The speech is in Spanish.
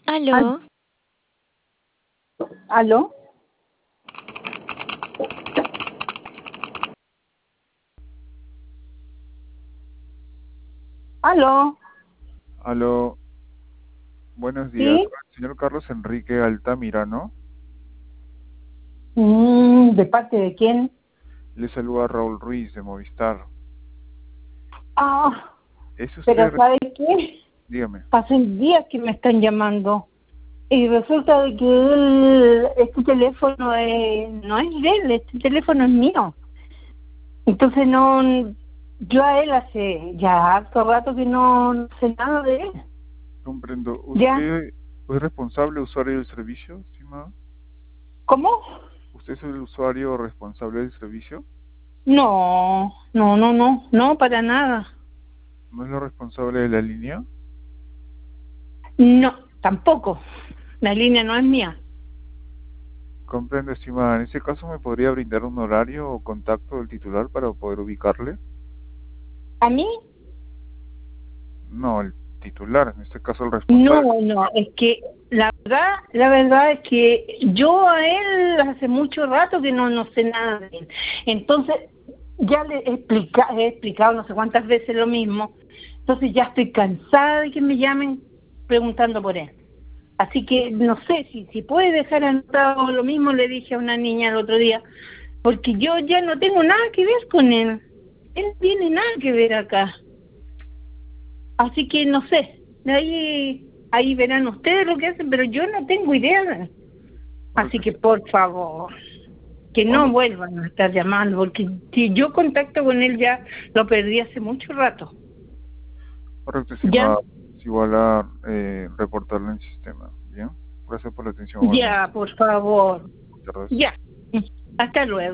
Al- Aló, ¿Aló? ¿Aló? Aló, buenos días. ¿Sí? Con el señor Carlos Enrique Altamirano. ¿De parte de quién? Le saluda Raúl Ruiz de Movistar. Ah, ¿Es pero usted? ¿sabe qué? Dígame. Hace días que me están llamando y resulta de que este teléfono no es de él, este teléfono es mío. Entonces yo a él hace ya harto rato que no sé nada de él. Comprendo. ¿Ya? ¿Usted es responsable usuario del servicio, estimado? ¿Cómo? ¿Usted es el usuario responsable del servicio? No, para nada. ¿No es lo responsable de la línea? No, tampoco. La línea no es mía. Comprendo, estimada. En ese caso, ¿me podría brindar un horario o contacto del titular para poder ubicarle? ¿A mí? No, el titular, en este caso el responsable. No, es que la verdad es que yo a él hace mucho rato que no sé nada de él. Entonces, ya he explicado no sé cuántas veces lo mismo. Entonces ya estoy cansada de que me llamen preguntando por él. Así que no sé si puede dejar anotado lo mismo, le dije a una niña el otro día, porque yo ya no tengo nada que ver con él. Él no tiene nada que ver acá. Así que no sé, ahí verán ustedes lo que hacen, pero yo no tengo idea. Así Correcto, que por favor, que no bueno, vuelvan a estar llamando, porque si yo contacto con él ya lo perdí hace mucho rato. correcto, ¿Ya? estimada. Es igual a reportarlo en sistema. Bien. Gracias por la atención, igualmente. Ya, por favor. Buenas tardes. Ya. Hasta luego.